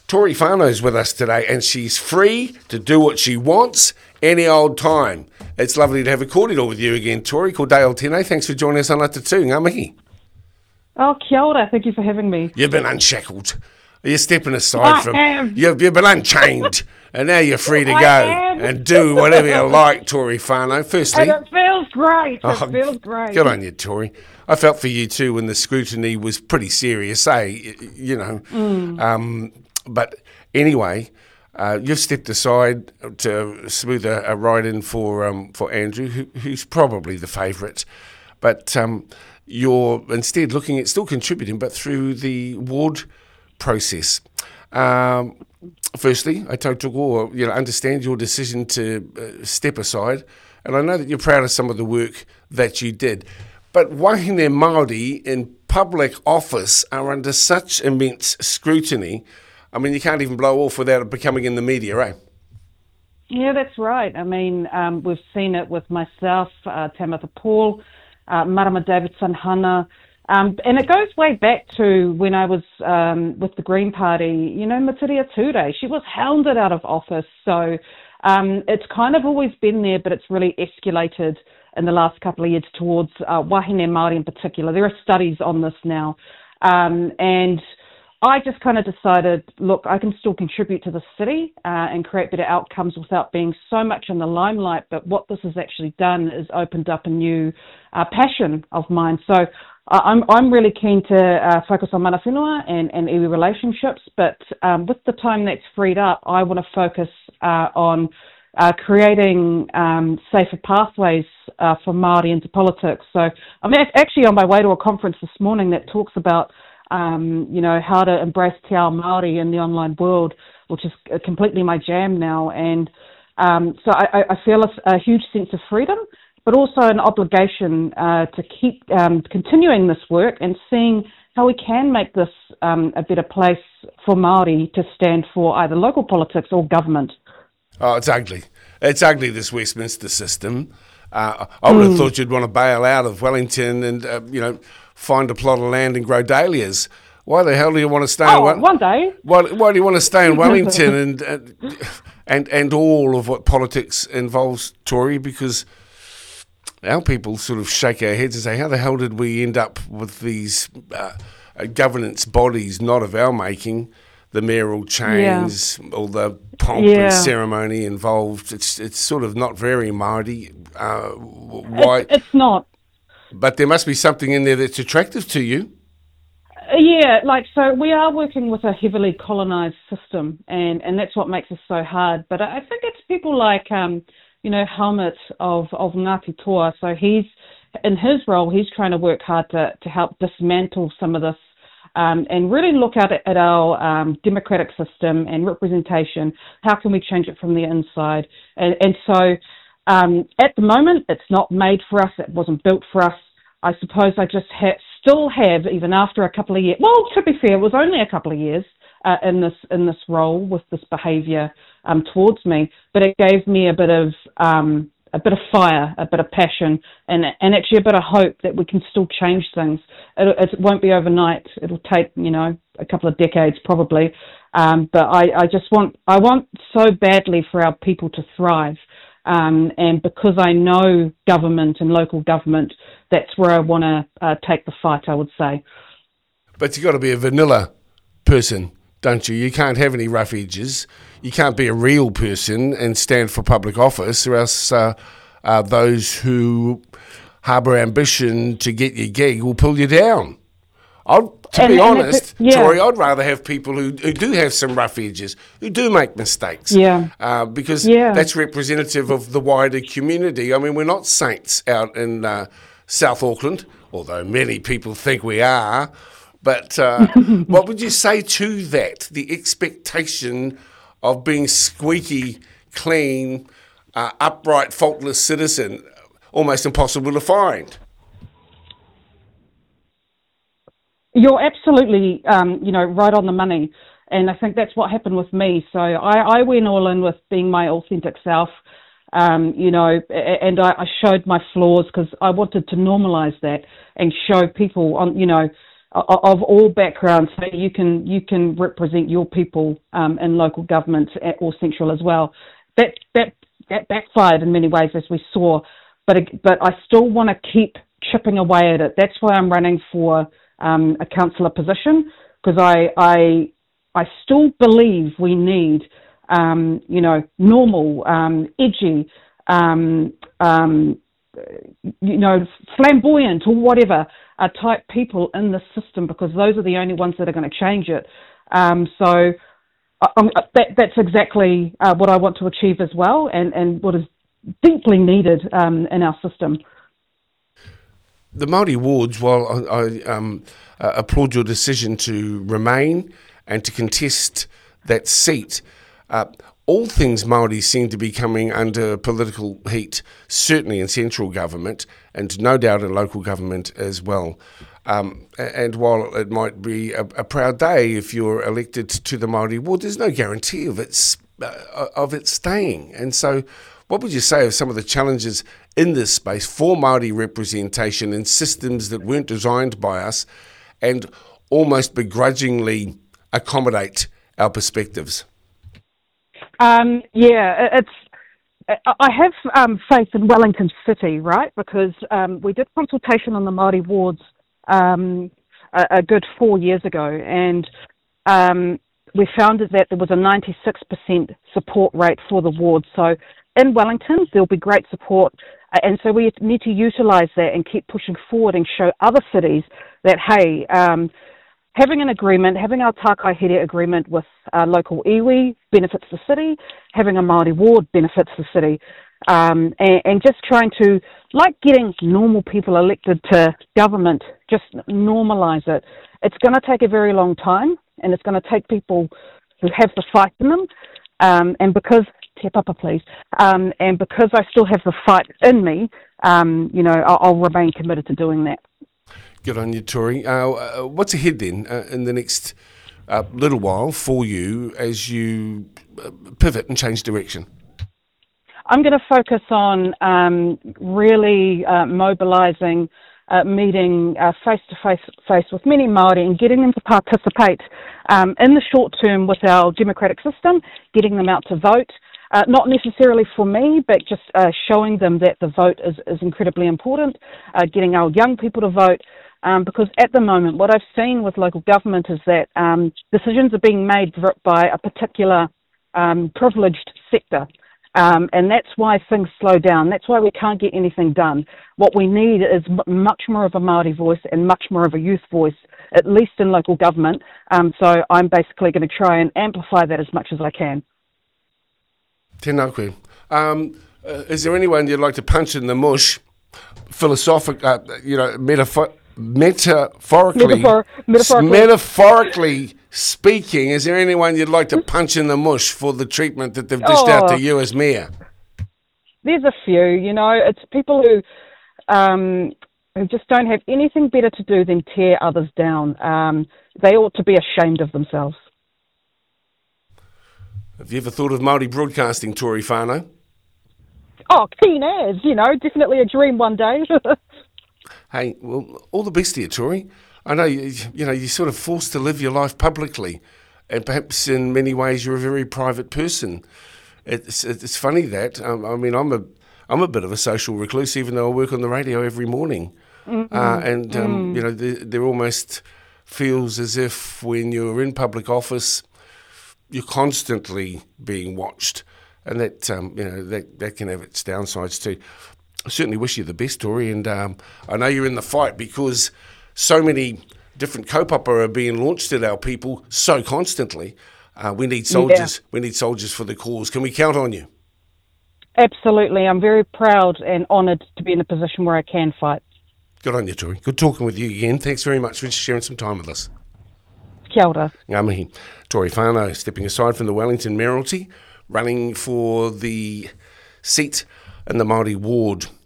Tori Whānau's with us today, and she's free to do what she wants any old time. It's lovely to have a cordial with you again, Tori. Ko Dale Tēnei. Thanks for joining us on Ata Tū, ngā mihi. Oh, kia ora. Thank you for having me. You've been unshackled. You're stepping aside from... You've been unchained, and now you're free to go and do whatever you like, Tori Whānau. Firstly... And it feels great. It feels great. Good on you, Tori. I felt for you too when the scrutiny was pretty serious, you know. But anyway, you've stepped aside to smooth a ride in for Andrew, who's probably the favourite. But you're instead looking at still contributing, but through the ward process. Firstly, I understand your decision to step aside, and I know that you're proud of some of the work that you did. But wahine Māori in public office are under such immense scrutiny. I mean, you can't even blow off without it becoming in the media, eh? Yeah, that's right. I mean, we've seen it with myself, Tamitha Paul, Marama Davidson Hannah, and it goes way back to when I was with the Green Party. You know, Matiria Ture, she was hounded out of office. So it's kind of always been there, but it's really escalated in the last couple of years towards wahine Māori in particular. There are studies on this now. And I just kind of decided, look, I can still contribute to the city and create better outcomes without being so much in the limelight. But what this has actually done is opened up a new passion of mine. So I'm really keen to focus on mana whenua and iwi relationships. But with the time that's freed up, I want to focus on creating safer pathways for Māori into politics. So I'm actually on my way to a conference this morning that talks about how to embrace te ao Māori in the online world, which is completely my jam now. And so I feel a huge sense of freedom, but also an obligation to keep continuing this work and seeing how we can make this a better place for Māori to stand for either local politics or government. Oh, it's ugly. It's ugly, this Westminster system. I would have thought you'd want to bail out of Wellington and, find a plot of land and grow dahlias. Why the hell do you want to stay in one day. Why do you want to stay in Wellington and all of what politics involves, Tori? Because our people sort of shake our heads and say, how the hell did we end up with these governance bodies not of our making? The mayoral chains, all the pomp and ceremony involved. It's sort of not very Māori. Why? It's not. But there must be something in there that's attractive to you. Yeah, so we are working with a heavily colonised system, and that's what makes us so hard. But I think it's people like, Helmut of Ngāti Toa. So he's, in his role, he's trying to work hard to help dismantle some of this and really look at our democratic system and representation. How can we change it from the inside? And so at the moment, it's not made for us. It wasn't built for us. I suppose I just still have, even after a couple of years. Well, to be fair, it was only a couple of years in this role with this behaviour towards me, but it gave me a bit of fire, a bit of passion, and actually a bit of hope that we can still change things. It won't be overnight. It'll take a couple of decades probably, but I want so badly for our people to thrive. And because I know government and local government, that's where I want to take the fight, I would say. But you've got to be a vanilla person, don't you? You can't have any rough edges. You can't be a real person and stand for public office, or else those who harbour ambition to get your gig will pull you down. To be honest, Tori, I'd rather have people who do have some rough edges, who do make mistakes, because that's representative of the wider community. I mean, we're not saints out in South Auckland, although many people think we are. But what would you say to that, the expectation of being squeaky, clean, upright, faultless citizen, almost impossible to find? You're absolutely, right on the money. And I think that's what happened with me. So I went all in with being my authentic self, and I showed my flaws because I wanted to normalise that and show people, of all backgrounds, so you can represent your people in local government or central as well. That backfired in many ways, as we saw, but I still want to keep chipping away at it. That's why I'm running for a councillor position, because I still believe we need normal, edgy, flamboyant or whatever type people in the system, because those are the only ones that are going to change it. That's exactly what I want to achieve as well, and what is deeply needed in our system. The Māori wards, while I applaud your decision to remain and to contest that seat, all things Māori seem to be coming under political heat, certainly in central government and no doubt in local government as well. And while it might be a proud day if you're elected to the Māori ward, there's no guarantee of it staying. And so what would you say of some of the challenges in this space for Māori representation in systems that weren't designed by us and almost begrudgingly accommodate our perspectives? I have faith in Wellington City, right? Because we did consultation on the Māori wards a good 4 years ago, and we found that there was a 96% support rate for the ward. So in Wellington, there'll be great support, and so we need to utilise that and keep pushing forward and show other cities that, hey, having an agreement, having our Tākai Here agreement with local iwi benefits the city, having a Māori ward benefits the city, and just trying to, like getting normal people elected to government, just normalise it. It's going to take a very long time, and it's going to take people who have the fight in them, and because, Te Papa please, and because I still have the fight in me, I'll remain committed to doing that. Good on you, Tori. What's ahead then in the next little while for you as you pivot and change direction? I'm going to focus on really mobilising, meeting face-to-face with many Māori and getting them to participate in the short term with our democratic system, getting them out to vote. Not necessarily for me, but just showing them that the vote is incredibly important, getting our young people to vote, because at the moment what I've seen with local government is that decisions are being made by a particular privileged sector, and that's why things slow down. That's why we can't get anything done. What we need is much more of a Māori voice and much more of a youth voice, at least in local government, so I'm basically going to try and amplify that as much as I can. Tēnā koe. Is there anyone you'd like to punch in the mush, metaphorically speaking, is there anyone you'd like to punch in the mush for the treatment that they've dished out to you as mayor? There's a few, it's people who just don't have anything better to do than tear others down. They ought to be ashamed of themselves. Have you ever thought of Māori broadcasting, Tori Whānau? Oh, keen as, definitely a dream one day. Hey, well, all the best to you, Tori. I know, you're sort of forced to live your life publicly, and perhaps in many ways you're a very private person. It's funny that, I'm a bit of a social recluse, even though I work on the radio every morning. Mm-hmm. There almost feels as if when you're in public office, you're constantly being watched, and that that can have its downsides too. I certainly wish you the best, Tori, and I know you're in the fight because so many different kaupapa are being launched at our people so constantly. We need soldiers. Yeah. We need soldiers for the cause. Can we count on you? Absolutely. I'm very proud and honoured to be in a position where I can fight. Good on you, Tori. Good talking with you again. Thanks very much for sharing some time with us. Kia ora. Ngā mihi. Tori Whānau stepping aside from the Wellington Mayoralty, running for the seat in the Māori ward